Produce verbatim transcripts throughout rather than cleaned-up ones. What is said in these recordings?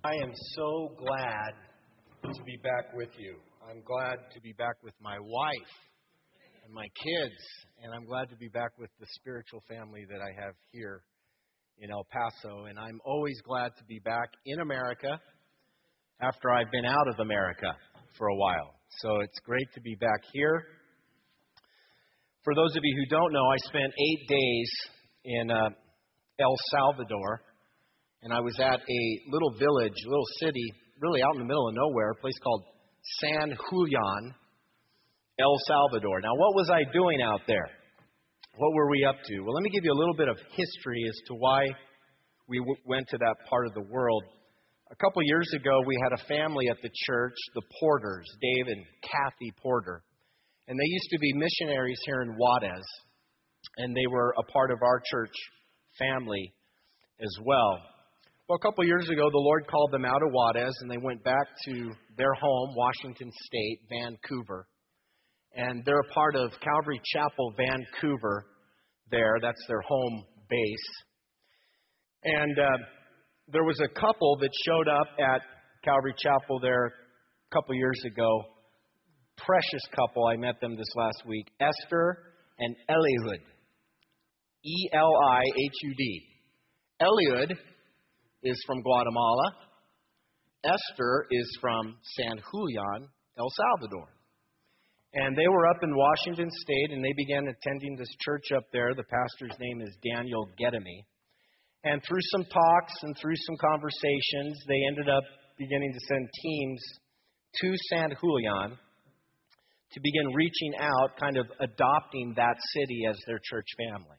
I am so glad to be back with you. I'm glad to be back with my wife and my kids, and I'm glad to be back with the spiritual family that I have here in El Paso. And I'm always glad to be back in America after I've been out of America for a while. So it's great to be back here. For those of you who don't know, I spent eight days in uh, El Salvador. And I was at a little village, a little city, really out in the middle of nowhere, a place called San Julian, El Salvador. Now, what was I doing out there? What were we up to? Well, let me give you a little bit of history as to why we w- went to that part of the world. A couple years ago, we had a family at the church, the Porters, Dave and Kathy Porter. And they used to be missionaries here in Juarez. And they were a part of our church family as well. Well, a couple years ago, the Lord called them out of Juarez, and they went back to their home, Washington State, Vancouver. And they're a part of Calvary Chapel, Vancouver there. That's their home base. And uh, there was a couple that showed up at Calvary Chapel there a couple years ago. Precious couple. I met them this last week. Esther and Eliud. E L I H U D. Eliud is from Guatemala. Esther is from San Julian, El Salvador. And they were up in Washington State, and they began attending this church up there. The pastor's name is Daniel Gedemi. And through some talks and through some conversations, they ended up beginning to send teams to San Julian to begin reaching out, kind of adopting that city as their church family.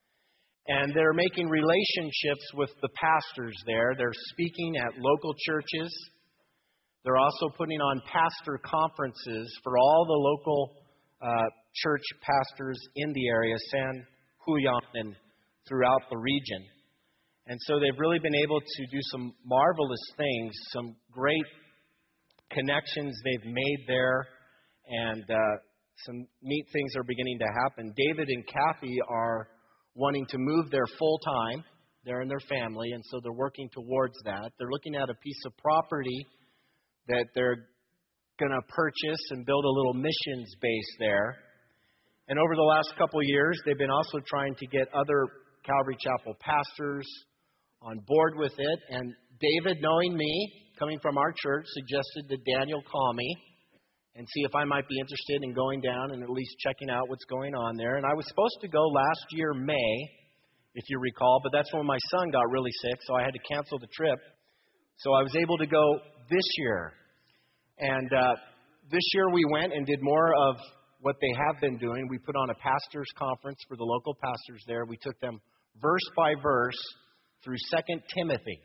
And they're making relationships with the pastors there. They're speaking at local churches. They're also putting on pastor conferences for all the local uh, church pastors in the area, San Julian and throughout the region. And so they've really been able to do some marvelous things, some great connections they've made there, and uh, some neat things are beginning to happen. David and Kathy are wanting to move there full-time. They're in their family, and so they're working towards that. They're looking at a piece of property that they're going to purchase and build a little missions base there. And over the last couple of years, they've been also trying to get other Calvary Chapel pastors on board with it. And David, knowing me, coming from our church, suggested that Daniel call me and see if I might be interested in going down and at least checking out what's going on there. And I was supposed to go last year, May, if you recall, but that's when my son got really sick, so I had to cancel the trip. So I was able to go this year. And uh, this year we went and did more of what they have been doing. We put on a pastor's conference for the local pastors there. We took them verse by verse through Second Timothy.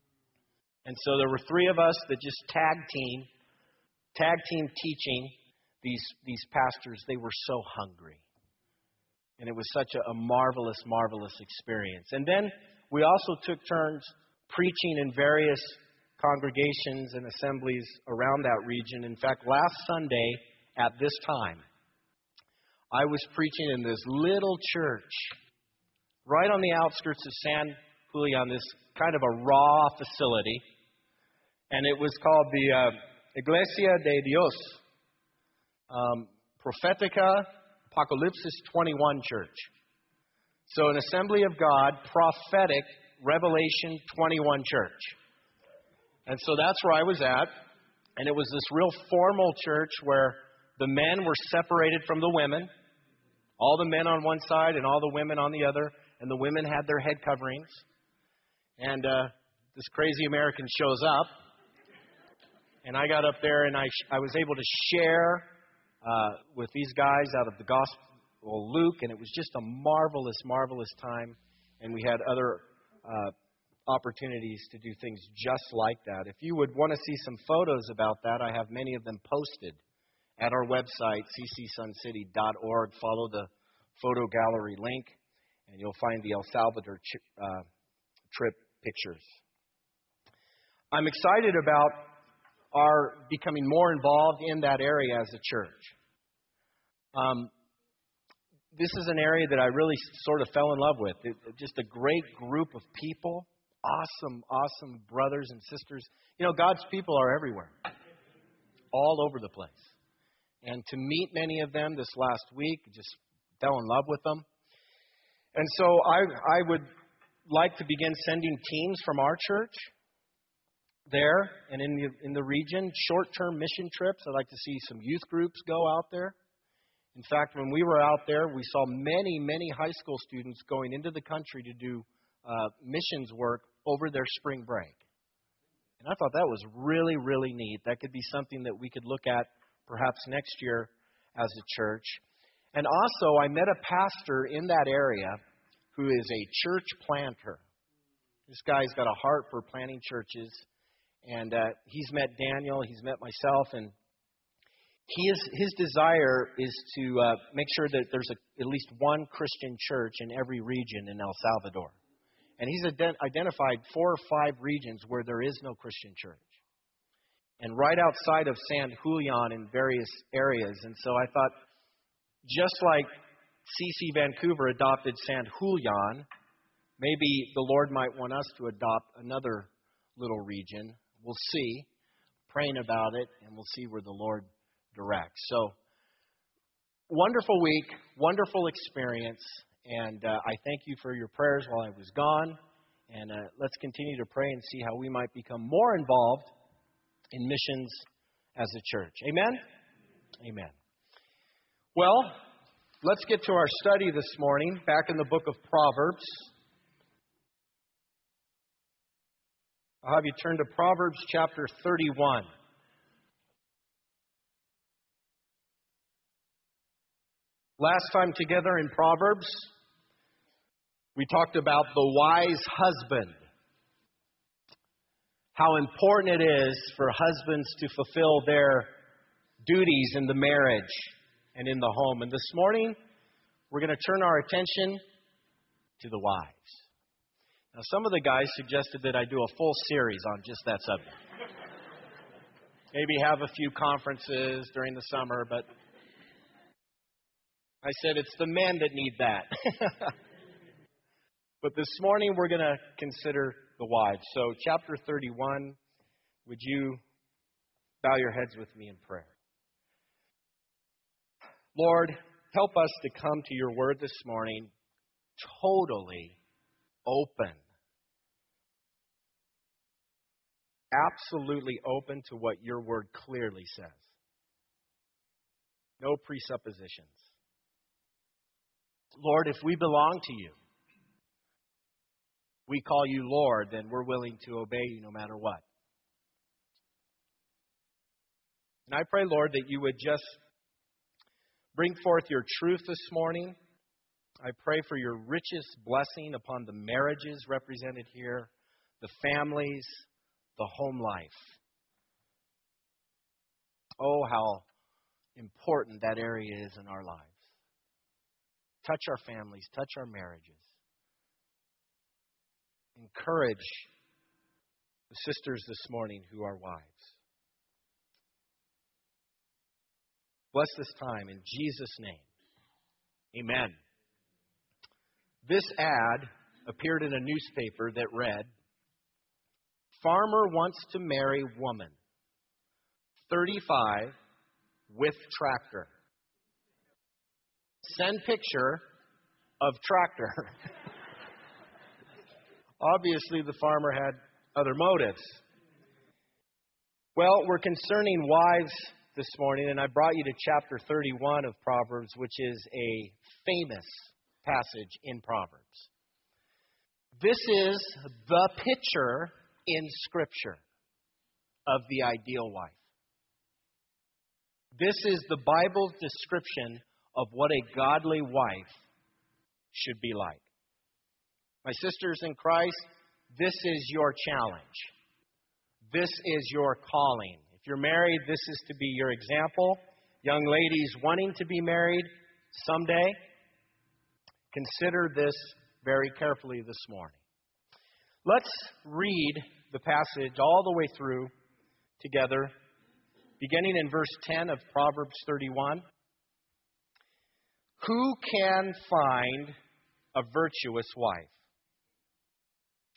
And so there were three of us that just tag team Tag team teaching these these pastors. They were so hungry. And it was such a, a marvelous, marvelous experience. And then we also took turns preaching in various congregations and assemblies around that region. In fact, last Sunday at this time, I was preaching in this little church right on the outskirts of San Julian, this kind of a raw facility. And it was called the Uh, Iglesia de Dios, um, Profetica Apocalypsis twenty-one Church. So an Assembly of God, Prophetic Revelation twenty-one Church. And so that's where I was at. And it was this real formal church where the men were separated from the women. All the men on one side and all the women on the other. And the women had their head coverings. And uh, this crazy American shows up. And I got up there and I sh- I was able to share uh, with these guys out of the Gospel of Luke, and it was just a marvelous, marvelous time. And we had other uh, opportunities to do things just like that. If you would want to see some photos about that, I have many of them posted at our website, c c sun city dot org. Follow the photo gallery link, and you'll find the El Salvador ch- uh, trip pictures. I'm excited about are becoming more involved in that area as a church. Um, this is an area that I really sort of fell in love with. It, just a great group of people, awesome, awesome brothers and sisters. You know, God's people are everywhere, all over the place. And to meet many of them this last week, just fell in love with them. And so I, I would like to begin sending teams from our church there and in the, in the region, short-term mission trips. I'd like to see some youth groups go out there. In fact, when we were out there, we saw many, many high school students going into the country to do uh, missions work over their spring break. And I thought that was really, really neat. That could be something that we could look at perhaps next year as a church. And also, I met a pastor in that area who is a church planter. This guy's got a heart for planting churches. And uh, he's met Daniel, he's met myself, and he is, his desire is to uh, make sure that there's a, at least one Christian church in every region in El Salvador. And he's ident- identified four or five regions where there is no Christian church. And right outside of San Julian in various areas. And so I thought, just like C C Vancouver adopted San Julian, maybe the Lord might want us to adopt another little region. We'll see. Praying about it, and we'll see where the Lord directs. So, wonderful week, wonderful experience, and uh, I thank you for your prayers while I was gone. And uh, let's continue to pray and see how we might become more involved in missions as a church. Amen? Amen. Well, let's get to our study this morning, back in the book of Proverbs. I'll have you turn to Proverbs chapter thirty-one. Last time together in Proverbs, we talked about the wise husband. How important it is for husbands to fulfill their duties in the marriage and in the home. And this morning, we're going to turn our attention to the wives. Now, some of the guys suggested that I do a full series on just that subject. Maybe have a few conferences during the summer, but I said it's the men that need that. But this morning we're going to consider the wives. So chapter thirty-one, would you bow your heads with me in prayer? Lord, help us to come to your word this morning totally open. Absolutely open to what your word clearly says. No presuppositions. Lord, if we belong to you, we call you Lord, then we're willing to obey you no matter what. And I pray, Lord, that you would just bring forth your truth this morning. I pray for your richest blessing upon the marriages represented here, the families, the home life. Oh, how important that area is in our lives. Touch our families, touch our marriages. Encourage the sisters this morning who are wives. Bless this time in Jesus' name. Amen. This ad appeared in a newspaper that read, "Farmer wants to marry woman, thirty-five, with tractor. Send picture of tractor." Obviously, the farmer had other motives. Well, we're concerning wives this morning, and I brought you to chapter thirty-one of Proverbs, which is a famous passage in Proverbs. This is the picture in Scripture of the ideal wife. This is the Bible's description of what a godly wife should be like. My sisters in Christ, this is your challenge. This is your calling. If you're married, this is to be your example. Young ladies wanting to be married someday, consider this very carefully this morning. Let's read the passage all the way through together, beginning in verse ten of Proverbs thirty-one. Who can find a virtuous wife?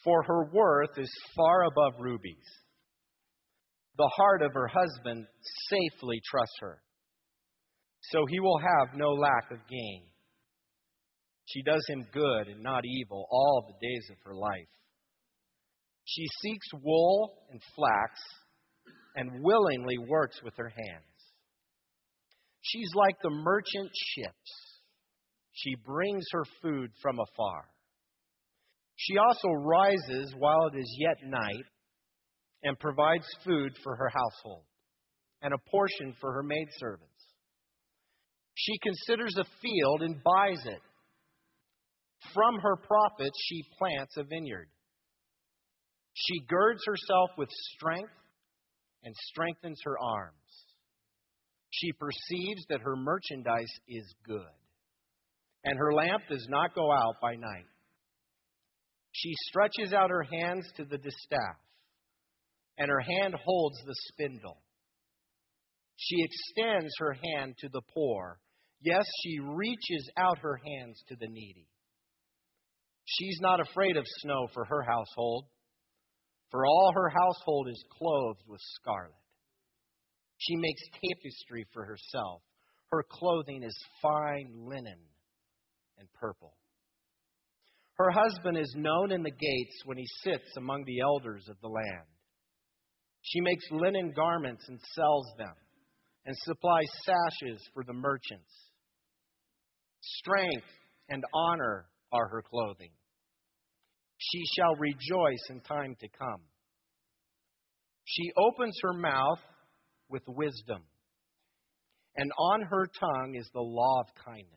for her worth is far above rubies. The heart of her husband safely trusts her, so he will have no lack of gain. She does him good and not evil all the days of her life. She seeks wool and flax and willingly works with her hands. She's like the merchant ships. She brings her food from afar. She also rises while it is yet night and provides food for her household and a portion for her maidservants. She considers a field and buys it. From her profits she plants a vineyard. She girds herself with strength and strengthens her arms. She perceives that her merchandise is good, and her lamp does not go out by night. She stretches out her hands to the distaff, and her hand holds the spindle. She extends her hand to the poor. Yes, she reaches out her hands to the needy. She's not afraid of snow for her household, for all her household is clothed with scarlet. She makes tapestry for herself. Her clothing is fine linen and purple. Her husband is known in the gates when he sits among the elders of the land. She makes linen garments and sells them, and supplies sashes for the merchants. Strength and honor are her clothing. She shall rejoice in time to come. She opens her mouth with wisdom, and on her tongue is the law of kindness.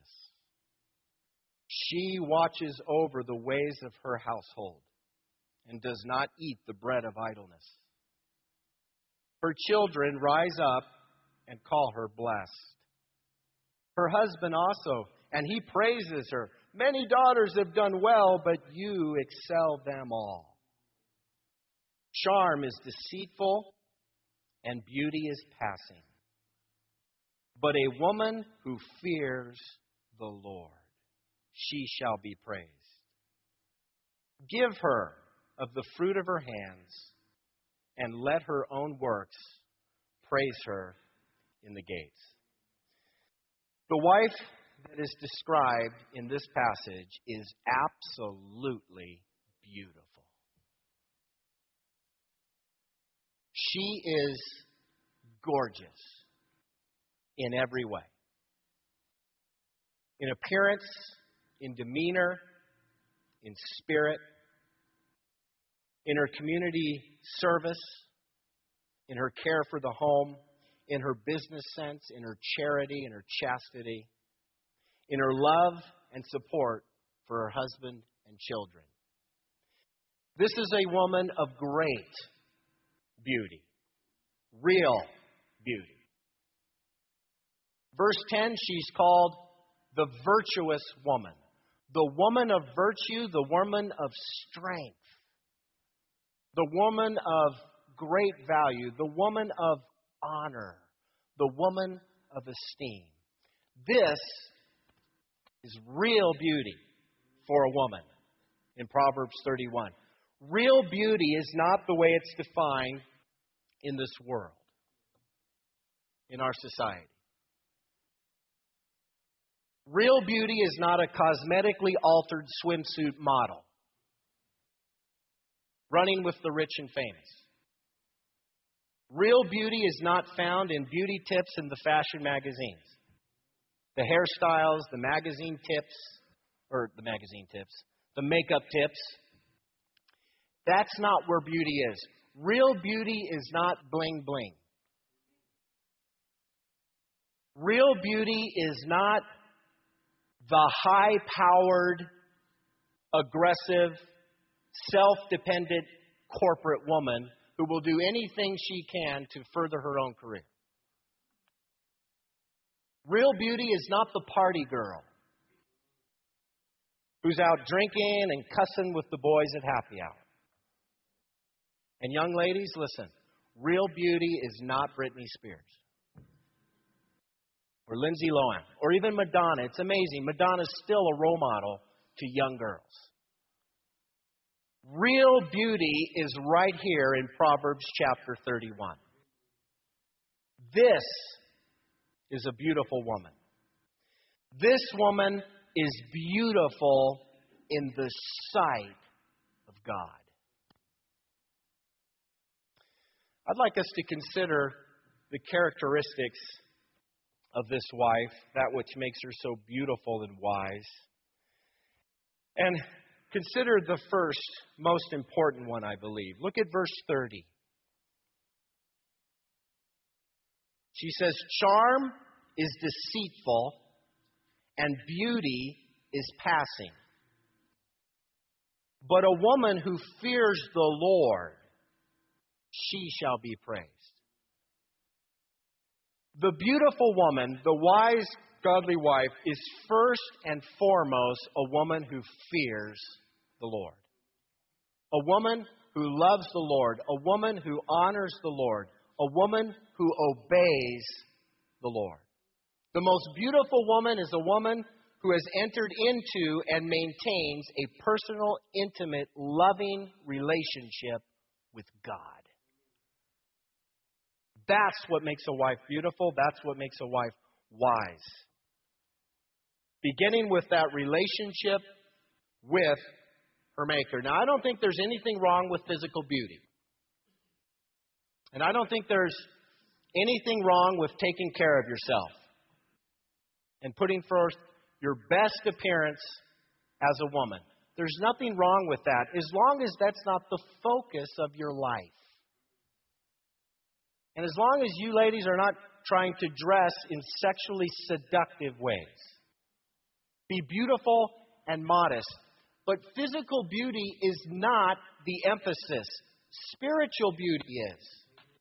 She watches over the ways of her household and does not eat the bread of idleness. Her children rise up and call her blessed. Her husband also, and he praises her. Many daughters have done well, but you excel them all. Charm is deceitful, and beauty is passing. But a woman who fears the Lord, she shall be praised. Give her of the fruit of her hands, and let her own works praise her in the gates. The wife that is described in this passage is absolutely beautiful. She is gorgeous in every way. In appearance, in demeanor, in spirit, in her community service, in her care for the home, in her business sense, in her charity, in her chastity, in her love and support for her husband and children. This is a woman of great beauty, real beauty. Verse ten, she's called the virtuous woman, the woman of virtue, the woman of strength, the woman of great value, the woman of honor, the woman of esteem. This is real beauty for a woman in Proverbs thirty-one. Real beauty is not the way it's defined in this world, in our society. Real beauty is not a cosmetically altered swimsuit model running with the rich and famous. Real beauty is not found in beauty tips in the fashion magazines. The hairstyles, the magazine tips, or the magazine tips, the makeup tips. That's not where beauty is. Real beauty is not bling bling. Real beauty is not the high-powered, aggressive, self-dependent corporate woman who will do anything she can to further her own career. Real beauty is not the party girl who's out drinking and cussing with the boys at happy hour. And young ladies, listen, real beauty is not Britney Spears or Lindsay Lohan or even Madonna. It's amazing. Madonna's still a role model to young girls. Real beauty is right here in Proverbs chapter thirty-one. This is a beautiful woman. This woman is beautiful in the sight of God. I'd like us to consider the characteristics of this wife, that which makes her so beautiful and wise. And consider the first, most important one, I believe. Look at verse thirty. She says, "Charm is deceitful, and beauty is passing. But a woman who fears the Lord, she shall be praised." The beautiful woman, the wise, godly wife, is first and foremost a woman who fears the Lord. A woman who loves the Lord. A woman who honors the Lord. A woman who obeys the Lord. The most beautiful woman is a woman who has entered into and maintains a personal, intimate, loving relationship with God. That's what makes a wife beautiful. That's what makes a wife wise. Beginning with that relationship with her Maker. Now, I don't think there's anything wrong with physical beauty. And I don't think there's anything wrong with taking care of yourself and putting forth your best appearance as a woman. There's nothing wrong with that, as long as that's not the focus of your life. And as long as you ladies are not trying to dress in sexually seductive ways. Be beautiful and modest. But physical beauty is not the emphasis. Spiritual beauty is.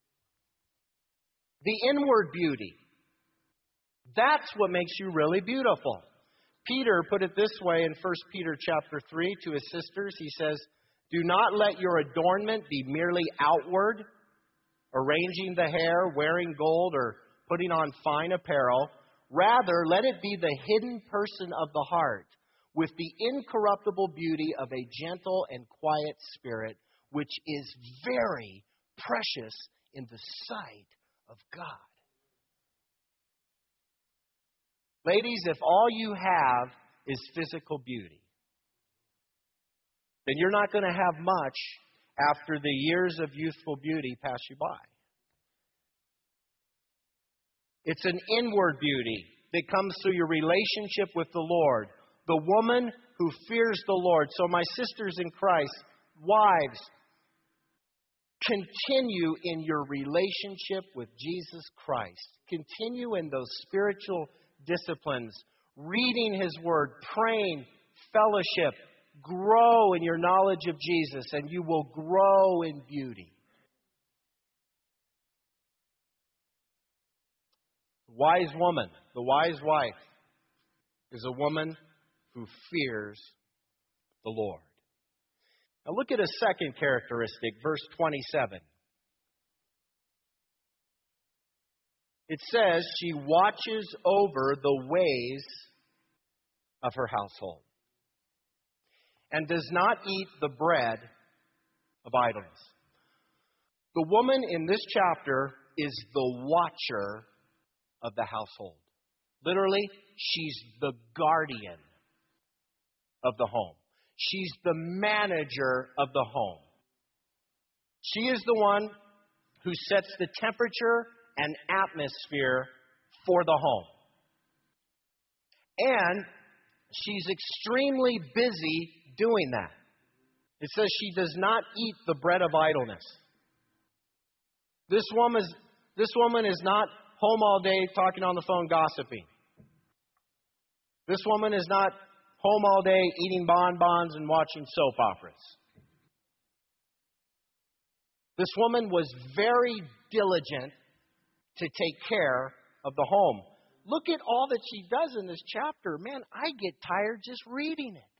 The inward beauty. That's what makes you really beautiful. Peter put it this way in First Peter chapter three to his sisters. He says, "Do not let your adornment be merely outward, arranging the hair, wearing gold, or putting on fine apparel. Rather, let it be the hidden person of the heart, with the incorruptible beauty of a gentle and quiet spirit, which is very precious in the sight of God." Ladies, if all you have is physical beauty, then you're not going to have much after the years of youthful beauty pass you by. It's an inward beauty that comes through your relationship with the Lord. The woman who fears the Lord. So my sisters in Christ, wives, continue in your relationship with Jesus Christ. Continue in those spiritual disciplines, reading His Word, praying, fellowship. Grow in your knowledge of Jesus, and you will grow in beauty. The wise woman, the wise wife, is a woman who fears the Lord. Now look at a second characteristic, verse twenty-seven. It says, she watches over the ways of her household and does not eat the bread of idleness. The woman in this chapter is the watcher of the household. Literally, she's the guardian of the home. She's the manager of the home. She is the one who sets the temperature and atmosphere for the home. And she's extremely busy doing that. It says she does not eat the bread of idleness. This woman is, this woman is not home all day talking on the phone gossiping. This woman is not home all day eating bonbons and watching soap operas. This woman was very diligent to take care of the home. Look at all that she does in this chapter. Man, I get tired just reading it.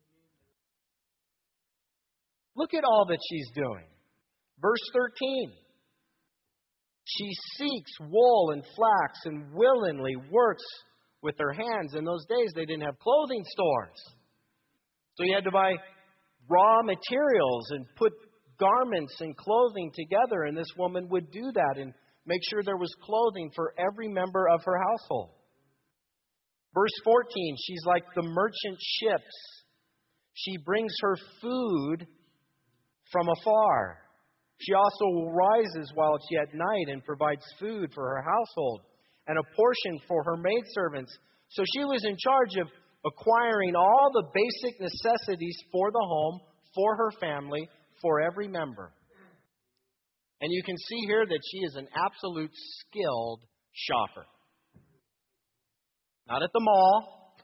Look at all that she's doing. Verse thirteen. She seeks wool and flax and willingly works with her hands. In those days, they didn't have clothing stores. So you had to buy raw materials and put garments and clothing together, and this woman would do that and make sure there was clothing for every member of her household. Verse fourteen, she's like the merchant ships. She brings her food from afar. She also rises while it's yet night and provides food for her household and a portion for her maidservants. So she was in charge of acquiring all the basic necessities for the home, for her family, for every member. And you can see here that she is an absolute skilled shopper. Not at the mall,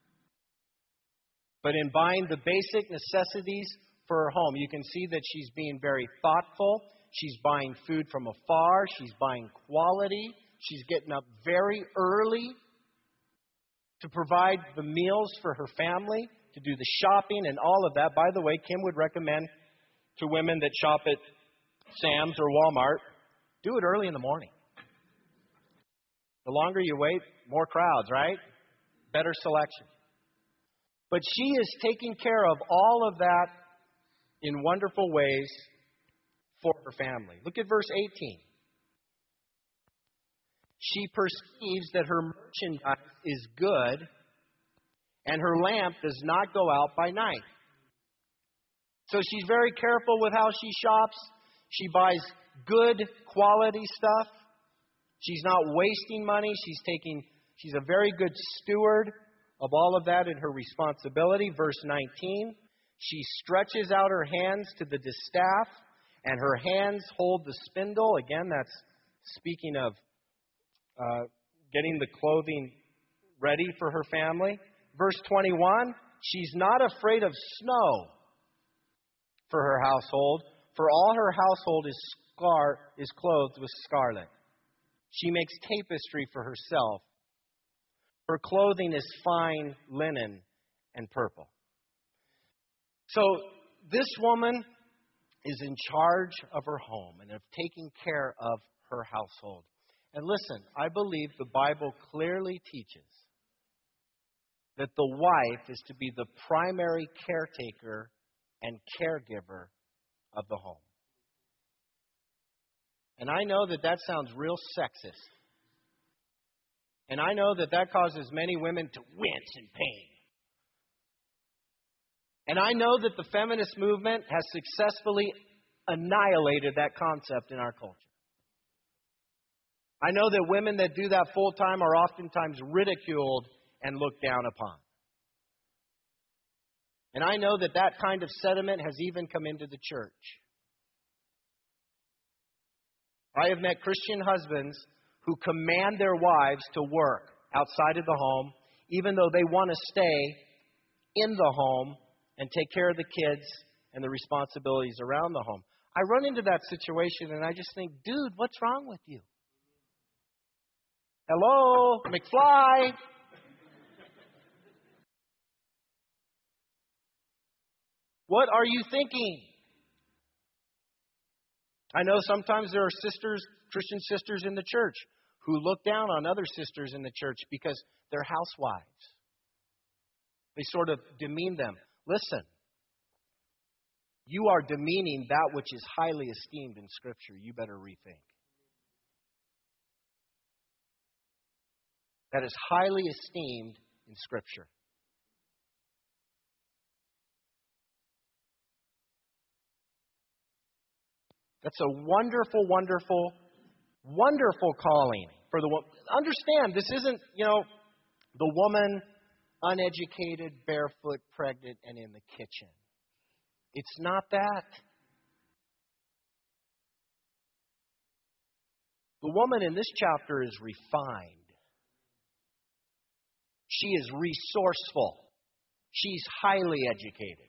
but in buying the basic necessities for her home. You can see that she's being very thoughtful. She's buying food from afar. She's buying quality. She's getting up very early to provide the meals for her family, to do the shopping and all of that. By the way, Kim would recommend to women that shop at Sam's or Walmart, do it early in the morning. The longer you wait, more crowds, right? Better selection. But she is taking care of all of that in wonderful ways for her family. Look at verse eighteen. She perceives that her merchandise is good, and her lamp does not go out by night. So she's very careful with how she shops. She buys good quality stuff. She's not wasting money. She's taking, she's a very good steward of all of that in her responsibility. Verse nineteen, she stretches out her hands to the distaff, and her hands hold the spindle. Again, that's speaking of uh, getting the clothing ready for her family. Verse twenty-one, she's not afraid of snow for her household, for all her household is scar is clothed with scarlet. She makes tapestry for herself. Her clothing is fine linen and purple. So this woman is in charge of her home and of taking care of her household. And listen, I believe the Bible clearly teaches that the wife is to be the primary caretaker and caregiver of the home. And I know that that sounds real sexist. And I know that that causes many women to wince in pain. And I know that the feminist movement has successfully annihilated that concept in our culture. I know that women that do that full time are oftentimes ridiculed and looked down upon. And I know that that kind of sentiment has even come into the church. I have met Christian husbands who command their wives to work outside of the home, even though they want to stay in the home and take care of the kids and the responsibilities around the home. I run into that situation and I just think, dude, what's wrong with you? Hello, McFly. What are you thinking? I know sometimes there are sisters, Christian sisters in the church who look down on other sisters in the church because they're housewives. They sort of demean them. Listen, you are demeaning that which is highly esteemed in Scripture. You better rethink. That is highly esteemed in Scripture. That's a wonderful, wonderful, wonderful calling for the woman. Understand, this isn't, you know, the woman uneducated, barefoot, pregnant, and in the kitchen. It's not that. The woman in this chapter is refined. She is resourceful. She's highly educated.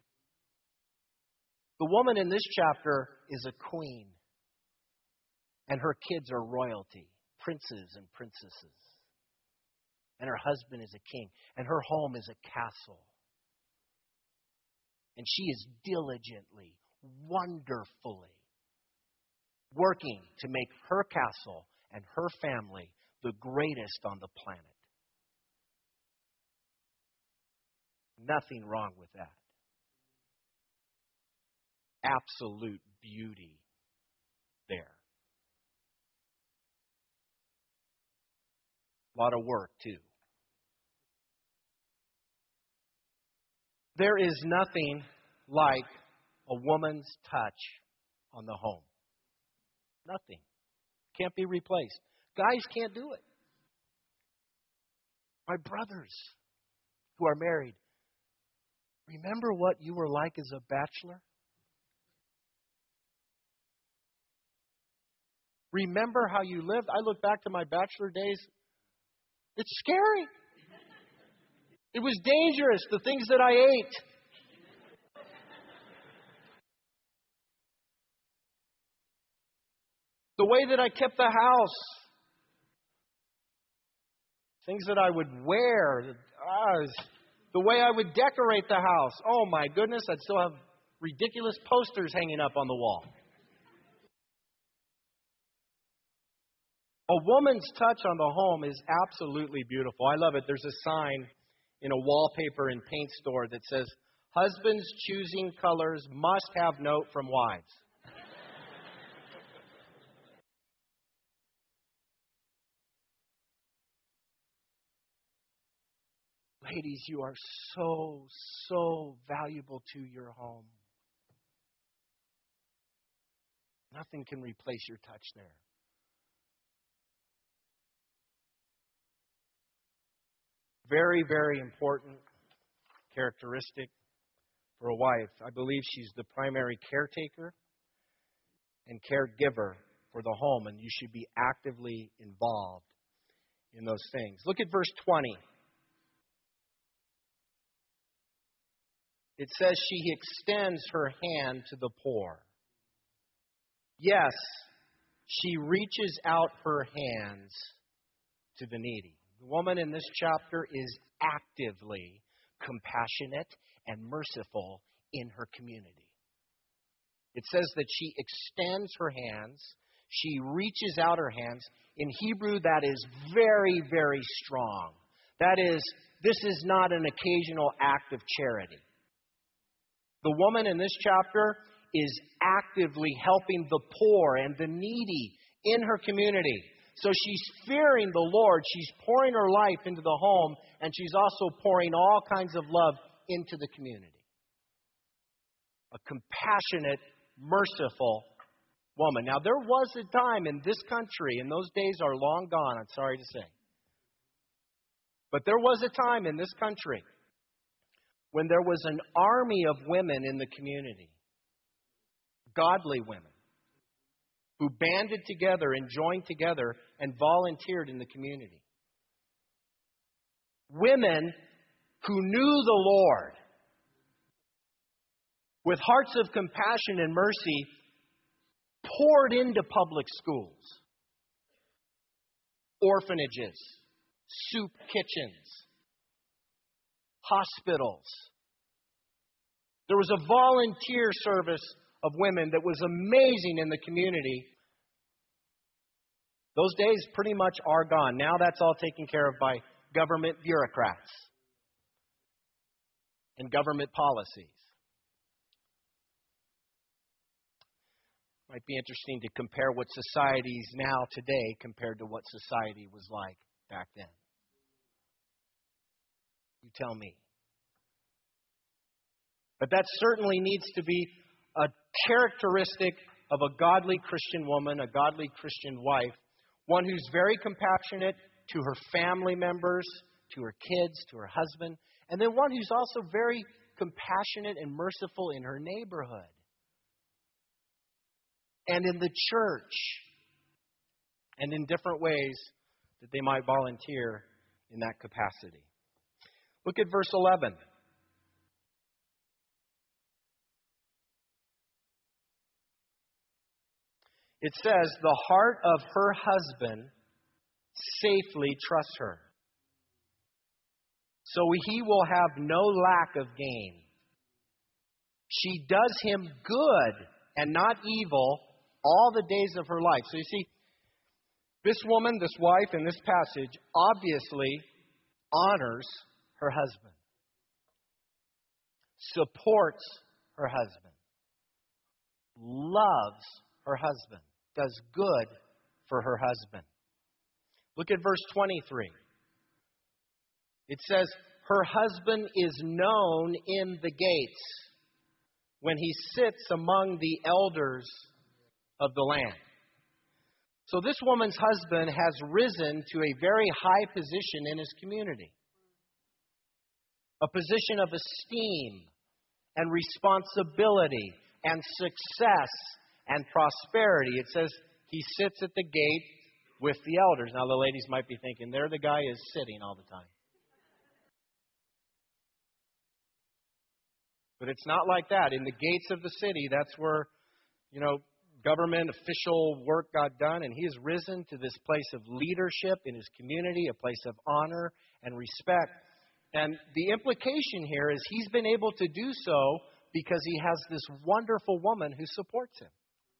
The woman in this chapter is a queen, and her kids are royalty, princes and princesses. And her husband is a king, and her home is a castle. And she is diligently, wonderfully working to make her castle and her family the greatest on the planet. Nothing wrong with that. absolute beauty there. A lot of work, too. There is nothing like a woman's touch on the home. Nothing. Can't be replaced. Guys can't do it. My brothers who are married, remember what you were like as a bachelor? Remember how you lived? I look back to my bachelor days. It's scary. It was dangerous, the things that I ate. The way that I kept the house. Things that I would wear. Ah, the way I would decorate the house. Oh my goodness, I'd still have ridiculous posters hanging up on the wall. A woman's touch on the home is absolutely beautiful. I love it. There's a sign in a wallpaper and paint store that says, "Husbands choosing colors must have note from wives." Ladies, you are so, so valuable to your home. Nothing can replace your touch there. Very, very important characteristic for a wife. I believe she's the primary caretaker and caregiver for the home, and you should be actively involved in those things. Look at verse twenty. It says she extends her hand to the poor. Yes, she reaches out her hands to the needy. The woman in this chapter is actively compassionate and merciful in her community. It says that she extends her hands. She reaches out her hands. In Hebrew, that is very, very strong. That is, this is not an occasional act of charity. The woman in this chapter is actively helping the poor and the needy in her community. So she's fearing the Lord. She's pouring her life into the home, and she's also pouring all kinds of love into the community. A compassionate, merciful woman. Now, there was a time in this country, and those days are long gone, I'm sorry to say. But there was a time in this country when there was an army of women in the community, godly women, who banded together and joined together and volunteered in the community. Women who knew the Lord, with hearts of compassion and mercy, poured into public schools, orphanages, soup kitchens, hospitals. There was a volunteer service of women that was amazing in the community. Those days pretty much are gone. Now that's all taken care of by government bureaucrats and government policies. Might be interesting to compare what society is now today compared to what society was like back then. You tell me. But that certainly needs to be a characteristic of a godly Christian woman, a godly Christian wife, one who's very compassionate to her family members, to her kids, to her husband, and then one who's also very compassionate and merciful in her neighborhood and in the church and in different ways that they might volunteer in that capacity. Look at verse eleven. It says, the heart of her husband safely trusts her, so he will have no lack of gain. She does him good and not evil all the days of her life. So you see, this woman, this wife in this passage, obviously honors her husband, supports her husband, loves her husband, does good for her husband. Look at verse twenty-three. It says, her husband is known in the gates when he sits among the elders of the land. So this woman's husband has risen to a very high position in his community. A position of esteem and responsibility and success and prosperity. It says he sits at the gate with the elders. Now the ladies might be thinking, there the guy is sitting all the time. But it's not like that. In the gates of the city, that's where, you know, government, official work got done. And he has risen to this place of leadership in his community, a place of honor and respect. And the implication here is he's been able to do so because he has this wonderful woman who supports him,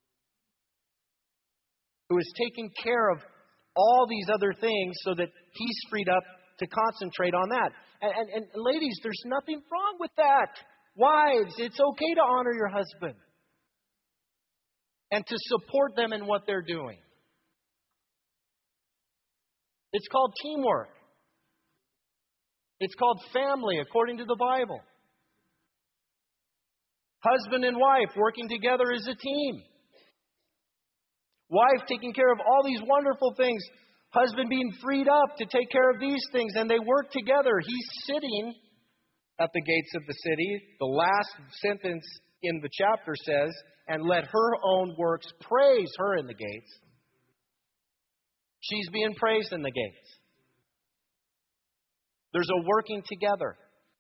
who is taking care of all these other things so that he's freed up to concentrate on that. And, and, and ladies, there's nothing wrong with that. Wives, it's okay to honor your husband and to support them in what they're doing. It's called teamwork. It's called family, according to the Bible. Husband and wife working together as a team. Wife taking care of all these wonderful things. Husband being freed up to take care of these things, and they work together. He's sitting at the gates of the city. The last sentence in the chapter says, and let her own works praise her in the gates. She's being praised in the gates. There's a working together.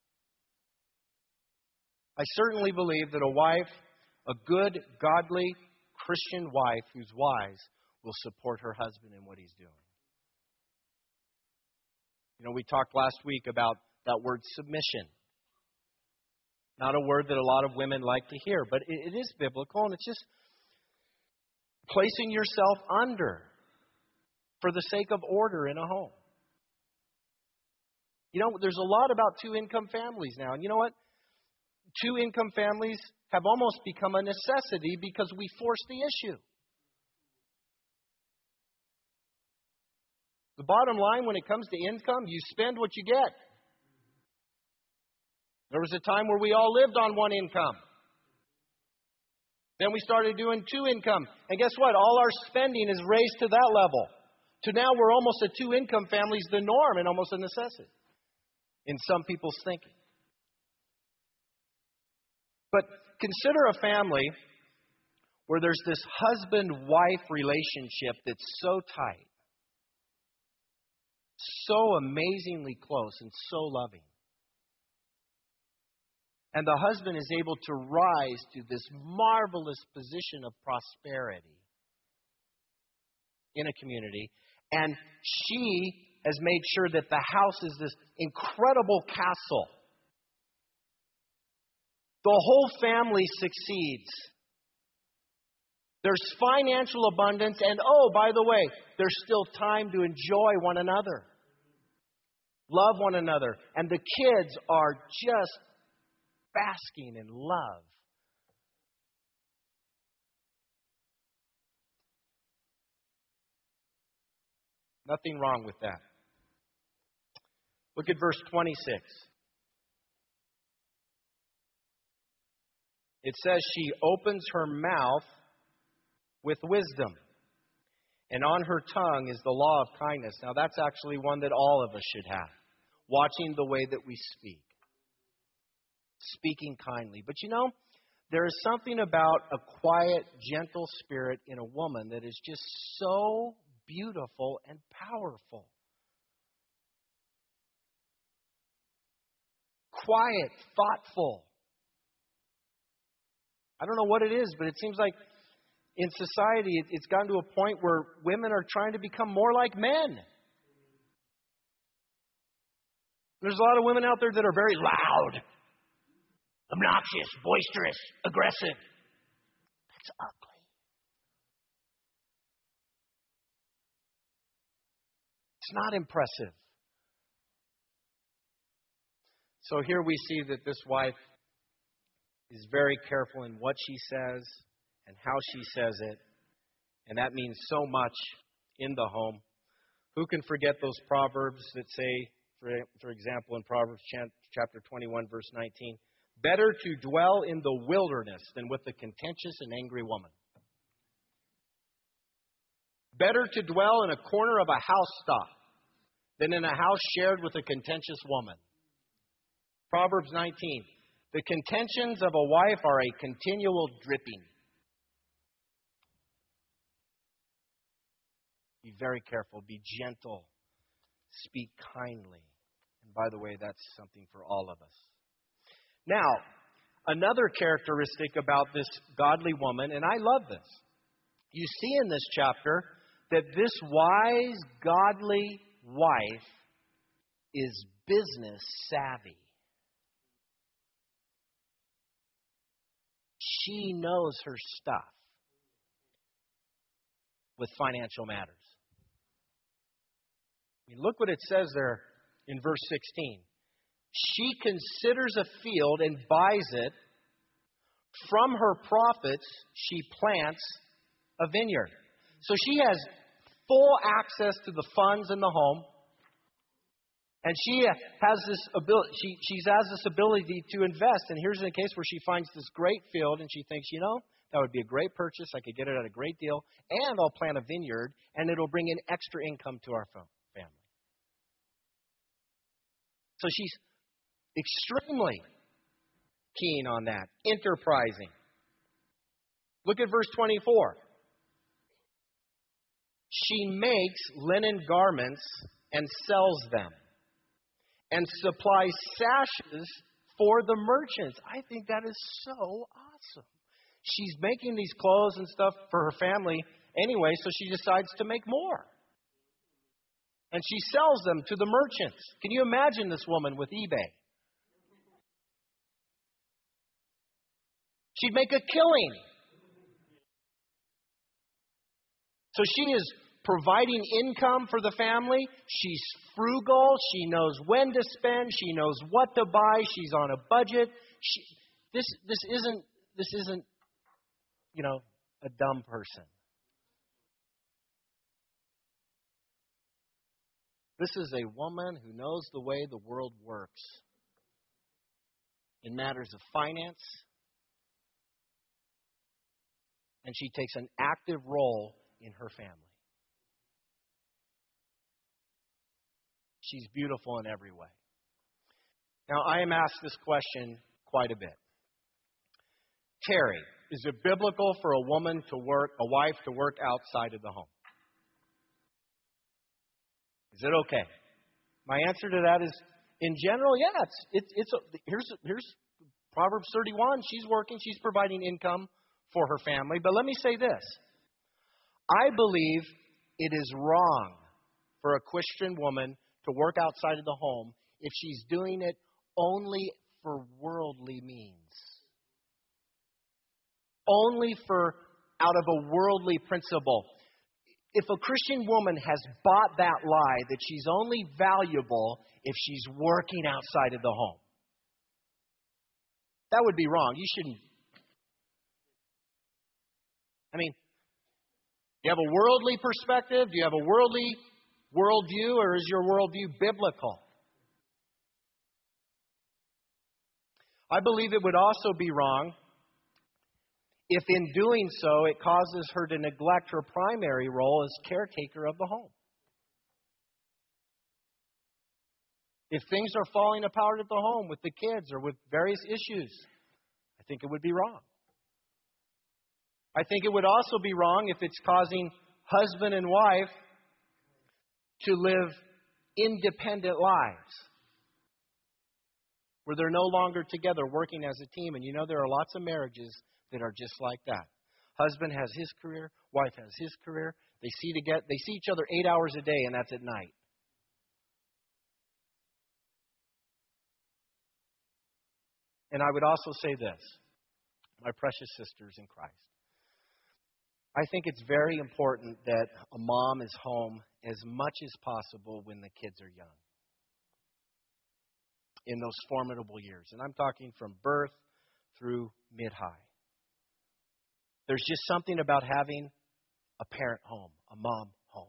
I certainly believe that a wife, a good, godly, Christian wife who's wise, will support her husband in what he's doing. You know, we talked last week about that word submission. Not a word that a lot of women like to hear, but it, it is biblical, and it's just placing yourself under for the sake of order in a home. You know, there's a lot about two-income families now, and you know what? Two-income families have almost become a necessity because we force the issue. The bottom line when it comes to income, you spend what you get. There was a time where we all lived on one income. Then we started doing two income. And guess what? All our spending is raised to that level. To now we're almost a two-income family is the norm and almost a necessity in some people's thinking. But consider a family where there's this husband-wife relationship that's so tight, so amazingly close and so loving. And the husband is able to rise to this marvelous position of prosperity in a community. And she has made sure that the house is this incredible castle. The whole family succeeds. There's financial abundance. And oh, by the way, there's still time to enjoy one another. Love one another. And the kids are just basking in love. Nothing wrong with that. Look at verse twenty-six. It says, she opens her mouth with wisdom, and on her tongue is the law of kindness. Now that's actually one that all of us should have. Watching the way that we speak. Speaking kindly. But you know, there is something about a quiet, gentle spirit in a woman that is just so beautiful and powerful. Quiet, thoughtful. I don't know what it is, but it seems like in society it's gotten to a point where women are trying to become more like men. There's a lot of women out there that are very loud, obnoxious, boisterous, aggressive. That's ugly. It's not impressive. So here we see that this wife is very careful in what she says and how she says it. And that means so much in the home. Who can forget those proverbs that say, for, for example, in Proverbs chapter twenty-one, verse nineteen, better to dwell in the wilderness than with a contentious and angry woman. Better to dwell in a corner of a housetop than in a house shared with a contentious woman. Proverbs nineteen, the contentions of a wife are a continual dripping. Be very careful. Be gentle. Speak kindly. And by the way, that's something for all of us. Now, another characteristic about this godly woman, and I love this. You see in this chapter that this wise, godly wife is business savvy. She knows her stuff with financial matters. I mean, look what it says there in verse sixteen. She considers a field and buys it. From her profits, she plants a vineyard. So she has full access to the funds in the home. And she has this ability, she, she has this ability to invest. And here's a case where she finds this great field and she thinks, you know, that would be a great purchase. I could get it at a great deal. And I'll plant a vineyard and it'll bring in extra income to our family. So she's extremely keen on that, enterprising. Look at verse twenty-four. She makes linen garments and sells them and supplies sashes for the merchants. I think that is so awesome. She's making these clothes and stuff for her family anyway, so she decides to make more. And she sells them to the merchants. Can you imagine this woman with eBay? She'd make a killing. So she is providing income for the family. She's frugal. She knows when to spend. She knows what to buy. She's on a budget. She, this this isn't this isn't you know a dumb person. This is a woman who knows the way the world works in matters of finance. And she takes an active role in her family. She's beautiful in every way. Now, I am asked this question quite a bit. Terry, is it biblical for a woman to work, a wife to work outside of the home? Is it okay? My answer to that is, in general, yeah. It's it's it's. A, here's here's Proverbs thirty-one. She's working. She's providing income for her family. But let me say this: I believe it is wrong for a Christian woman to work outside of the home if she's doing it only for worldly means, only for out of a worldly principle. If a Christian woman has bought that lie that she's only valuable if she's working outside of the home, that would be wrong. You shouldn't. I mean, do you have a worldly perspective? Do you have a worldly worldview, or is your worldview biblical? I believe it would also be wrong if in doing so, it causes her to neglect her primary role as caretaker of the home. If things are falling apart at the home with the kids or with various issues, I think it would be wrong. I think it would also be wrong if it's causing husband and wife to live independent lives where they're no longer together working as a team. And you know, there are lots of marriages that are just like that. Husband has his career, wife has his career. They see to get they see each other eight hours a day, and that's at night. And I would also say this, my precious sisters in Christ. I think it's very important that a mom is home as much as possible when the kids are young, in those formidable years. And I'm talking from birth through mid-high. There's just something about having a parent home, a mom home.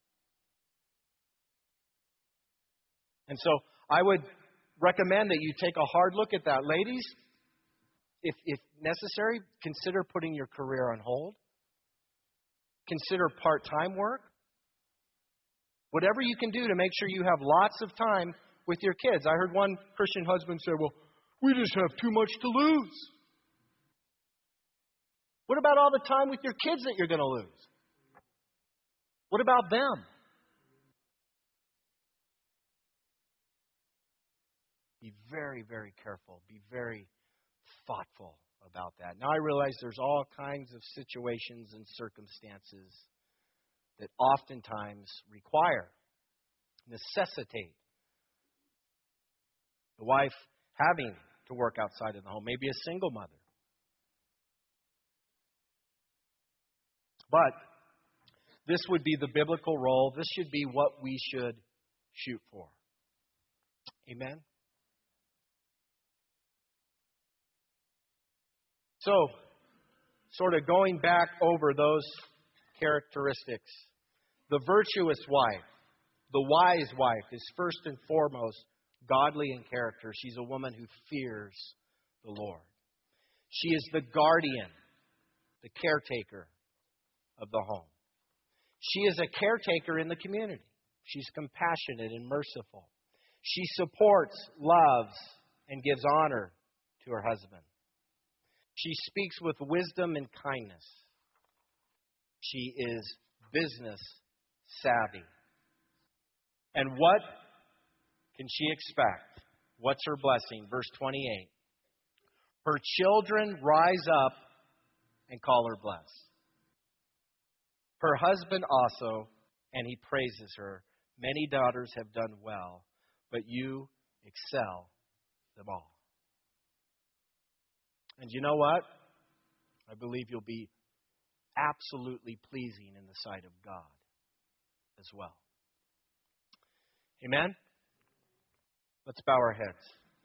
And so I would recommend that you take a hard look at that. Ladies, if, if necessary, consider putting your career on hold. Consider part-time work. Whatever you can do to make sure you have lots of time with your kids. I heard one Christian husband say, well, we just have too much to lose. What about all the time with your kids that you're going to lose? What about them? Be very, very careful. Be very thoughtful about that. Now I realize there's all kinds of situations and circumstances that oftentimes require, necessitate the wife having to work outside of the home, maybe a single mother. But this would be the biblical role. This should be what we should shoot for. Amen? So, sort of going back over those characteristics, the virtuous wife, the wise wife is first and foremost godly in character. She's a woman who fears the Lord. She is the guardian, the caretaker of the home. She is a caretaker in the community. She's compassionate and merciful. She supports, loves, and gives honor to her husband. She speaks with wisdom and kindness. She is business savvy. And what can she expect? What's her blessing? Verse twenty-eight. Her children rise up and call her blessed. Her husband also, and he praises her. Many daughters have done well, but you excel them all. And you know what? I believe you'll be absolutely pleasing in the sight of God as well. Amen? Let's bow our heads.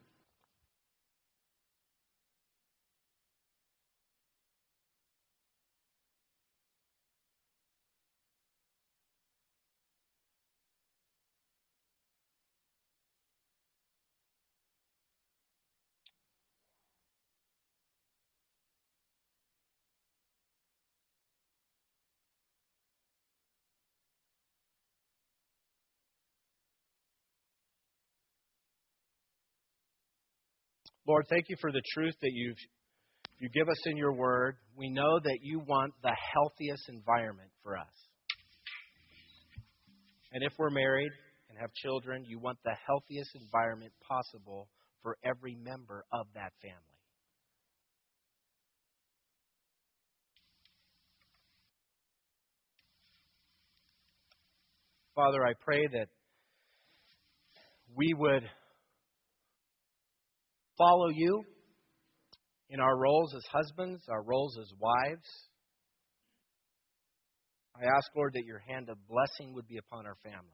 Lord, thank you for the truth that you've you give us in your word. We know that you want the healthiest environment for us. And if we're married and have children, you want the healthiest environment possible for every member of that family. Father, I pray that we would follow you in our roles as husbands, our roles as wives. I ask, Lord, that your hand of blessing would be upon our families.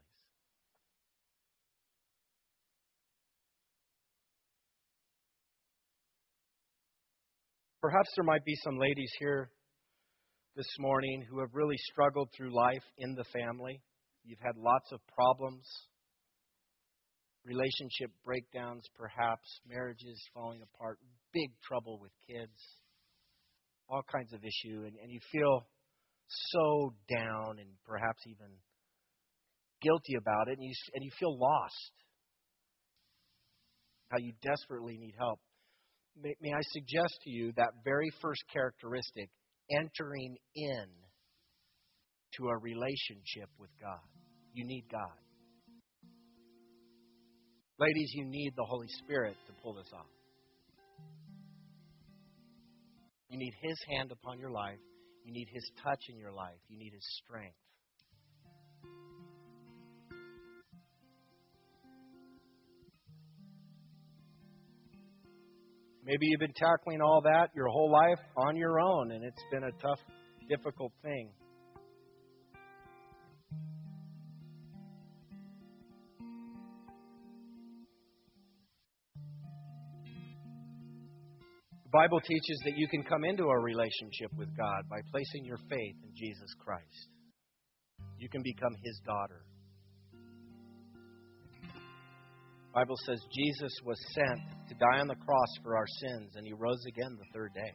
Perhaps there might be some ladies here this morning who have really struggled through life in the family. You've had lots of problems, relationship breakdowns, perhaps, marriages falling apart, big trouble with kids, all kinds of issue, and, and you feel so down and perhaps even guilty about it, and you, and you feel lost, how you desperately need help. May, may I suggest to you that very first characteristic, entering in to a relationship with God. You need God. Ladies, you need the Holy Spirit to pull this off. You need His hand upon your life. You need His touch in your life. You need His strength. Maybe you've been tackling all that your whole life on your own, and it's been a tough, difficult thing. The Bible teaches that you can come into a relationship with God by placing your faith in Jesus Christ. You can become His daughter. The Bible says Jesus was sent to die on the cross for our sins, and He rose again the third day.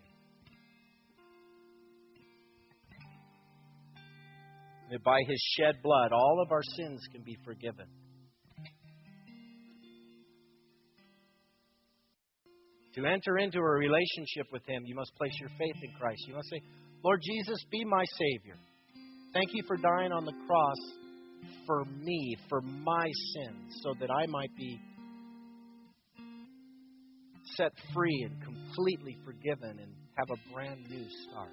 That by His shed blood, all of our sins can be forgiven. To enter into a relationship with Him, you must place your faith in Christ. You must say, Lord Jesus, be my Savior. Thank you for dying on the cross for me, for my sins, so that I might be set free and completely forgiven and have a brand new start.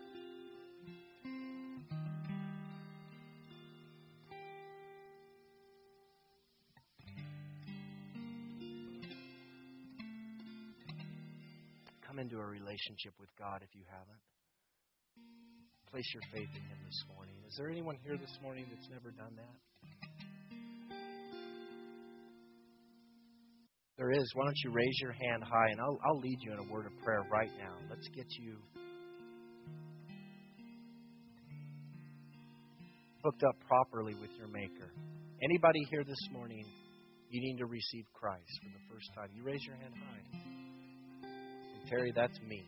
Come into a relationship with God if you haven't. Place your faith in Him this morning. Is there anyone here this morning that's never done that? There is. Why don't you raise your hand high, and I'll, I'll lead you in a word of prayer right now. Let's get you hooked up properly with your Maker. Anybody here this morning needing to receive Christ for the first time? You raise your hand high. Terry, that's me.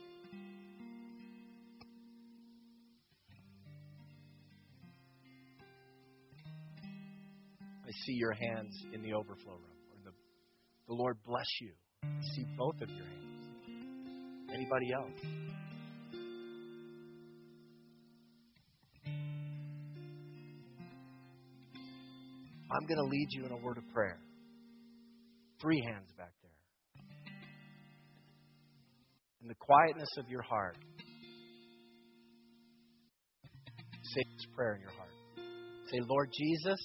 I see your hands in the overflow room. Or the, the Lord bless you. I see both of your hands. Anybody else? I'm going to lead you in a word of prayer. Three hands back there. In the quietness of your heart, say this prayer in your heart. Say, Lord Jesus,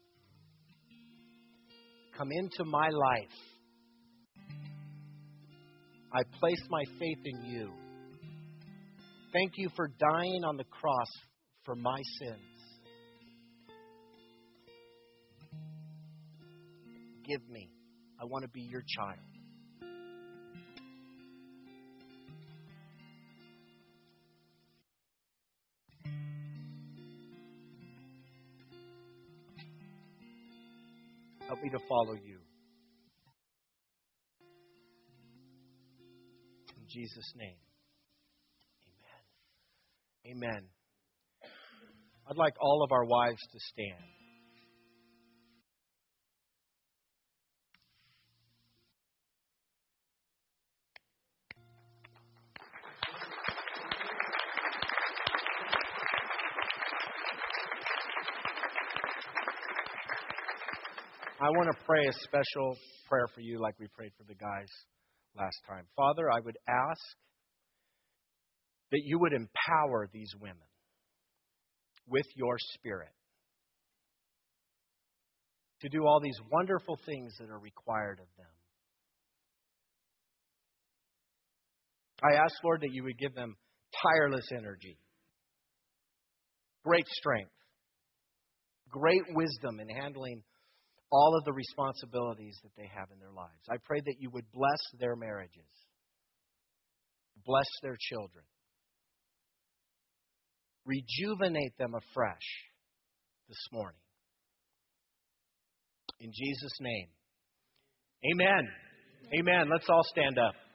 come into my life. I place my faith in you. Thank you for dying on the cross for my sins. Give me. I want to be your child. Help me to follow you. In Jesus' name. Amen. Amen. I'd like all of our wives to stand. I want to pray a special prayer for you like we prayed for the guys last time. Father, I would ask that you would empower these women with your Spirit to do all these wonderful things that are required of them. I ask, Lord, that you would give them tireless energy, great strength, great wisdom in handling all of the responsibilities that they have in their lives. I pray that you would bless their marriages, bless their children, rejuvenate them afresh this morning. In Jesus' name, amen. Amen. Let's all stand up.